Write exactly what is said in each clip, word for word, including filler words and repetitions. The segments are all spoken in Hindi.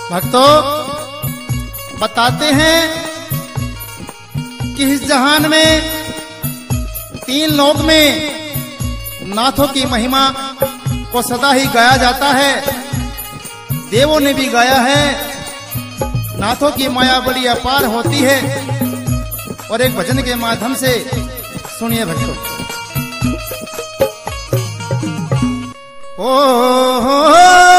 भक्तों बताते हैं कि इस जहान में तीन लोक में नाथों की महिमा को सदा ही गाया जाता है। देवों ने भी गाया है। नाथों की माया बड़ी अपार होती है। और एक भजन के माध्यम से सुनिए भक्तों। ओ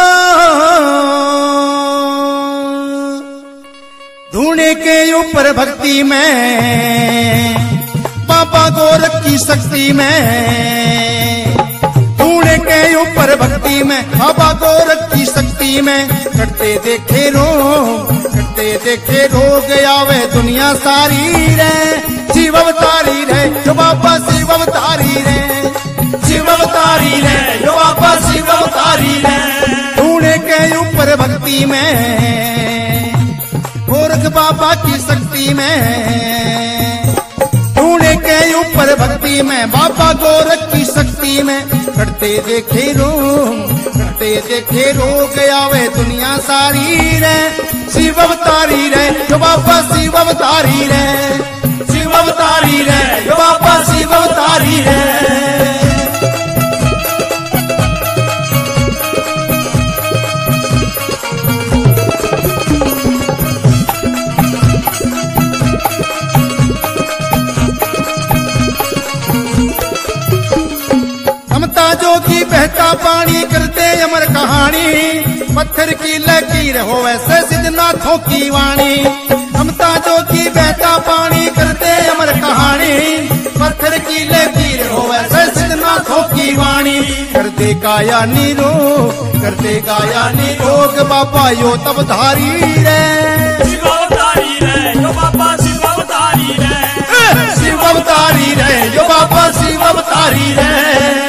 धूने के ऊपर भक्ति में बाबा गोरख की शक्ति में, धूने के ऊपर भक्ति में बाबा गोरख की शक्ति में, करते देखे रोग करते देखे रोग आवे दुनिया सारी रे। शिव अवतारी रे जो बाबा शिव अवतारी रे, शिव अवतारी रे जो बाबा शिव अवतारी रे। धूने के ऊपर भक्ति में गोरख बाबा की शक्ति में, धूने के ऊपर भक्ति में बाबा गोरख की शक्ति में, करते देखे रोग करते देखे रोग आवे दुनिया सारी रे। शिव अवतारी रे जो बाबा शिव अवतारी रे, शिव अवतारी रे जो बाबा शिव अवतारी रे। जोगी बहता पानी करते अमर कहानी, पत्थर की लकीर हो वैसे सिद्धनाथों की वाणी। ममता जोगी बहता पानी करते अमर कहानी, पत्थर की लकीर हो वैसे सिद्धनाथों की वाणी। कर दे काया निरोग कर दे काया निरोग बाबा यो तब धारी रे। शिव अवतारी रे जो बाबा शिव अवतारी रे, शिव अवतारी रे जो बाबा शिव अवतारी रे।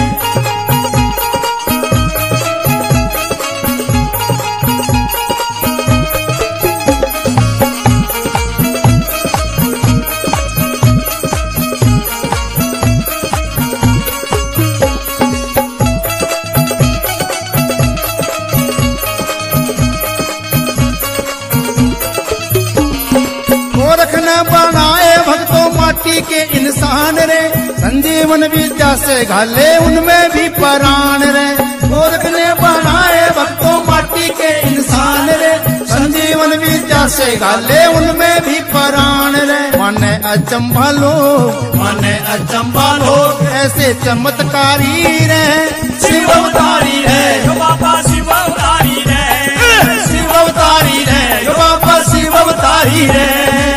बनाए भक्तों माटी के इंसान रे, संजीवन विद्या से घाले उनमें भी प्राण रे। गोरख ने बनाए भक्तों माटी के इंसान रे, संजीवन विद्या से घाले उनमें भी प्राण रे। माने अचंभा लोग माने अचंभा लोग ऐसे चमत्कारी रे। शिव अवतारी रे जो बाबा शिव अवतारी रे, शिव अवतारी रे जो बाबा शिव अवतारी रे।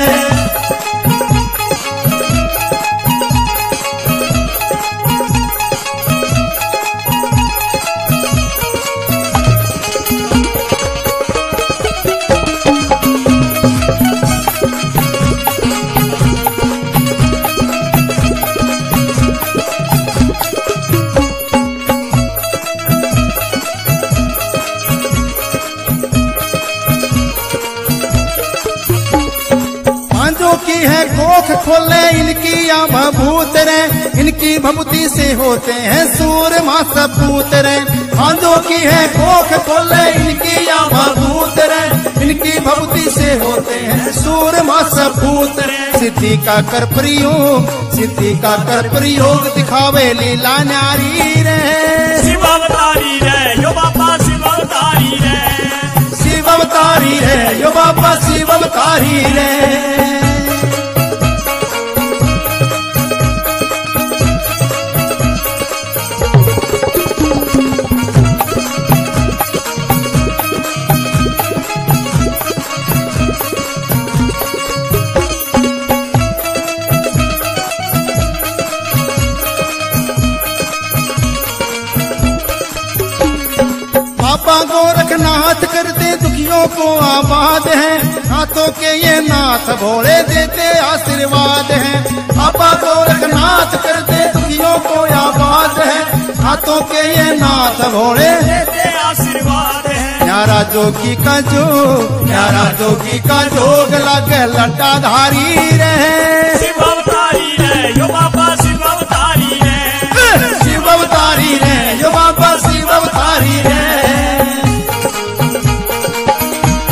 की है कोख खोले इनकी या भभूत रे, इनकी भभूति से होते हैं सूरमा सपूत रे। हाथों की है कोख खोले इनकी या भभूत रे, इनकी भभूति से होते हैं सूरमा सपूत रे। सिद्धि का कर प्रयोग सिद्धि का कर प्रयोग दिखावे लीला न्यारी रे। शिव अवतारी रे जो बाबा शिव अवतारी रे, शिव अवतारी रे जो बाबा शिव अवतारी रे। बाबा गोरखनाथ करते दुखियों को आबाद है, नाथों के ये नाथ भोले देते आशीर्वाद है। बाबा गोरखनाथ करते दुखियों को आबाद है, नाथों के ये नाथ भोले देते आशीर्वाद है। न्यारा जोगी का जो न्यारा जोगी का जोग लगे लटाधारी रहे। शिव अवतारी रे जो बाबा शिव अवतारी रे, शिव अवतारी रे जो बाबा शिव अवतारी रे।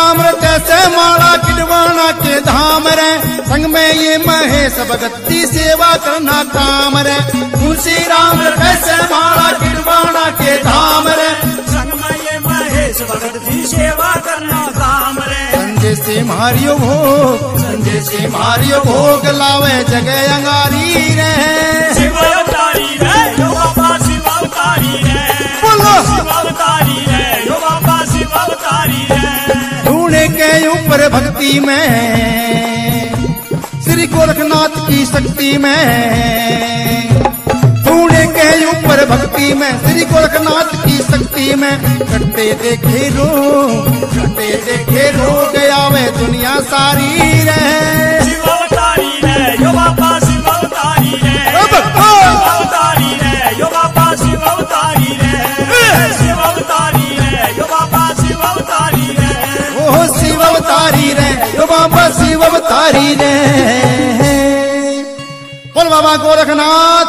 राम जैसे माला किडवाना के धाम रे, संग में ये महेश भगत की सेवा करना काम रे। तुलसी राम जैसे माला किडवाना के धाम रे, संग में ये महेश भगत की सेवा करना काम रे। संजय से मारियो भोग, संजय से मारियो भोग लावे जगह अंगारी रे। शिव अवतारी रे यो बाबा शिव अवतारी रे, बोलो शिव अवतारी रे यो बाबा शिव अवतारी रे। ढूंढे के ऊपर भक्ति में श्री गोरखनाथ की शक्ति में, ढूंढे के ऊपर भक्ति में श्री गोरखनाथ की शक्ति में। कटते देखे रो, कटते देखे रोग आवे दुनिया सारी रे। शिव अवतारी रे यो बाबा शिव अवतारी रे, शिव अवतारी रे यो बाबा शिव अवतारी रे, शिव अवतारी रे यो बाबा शिव अवतारी रे। ओ शिव अवतारी रे यो बाबा शिव अवतारी रे। बोल बाबा गोरखनाथ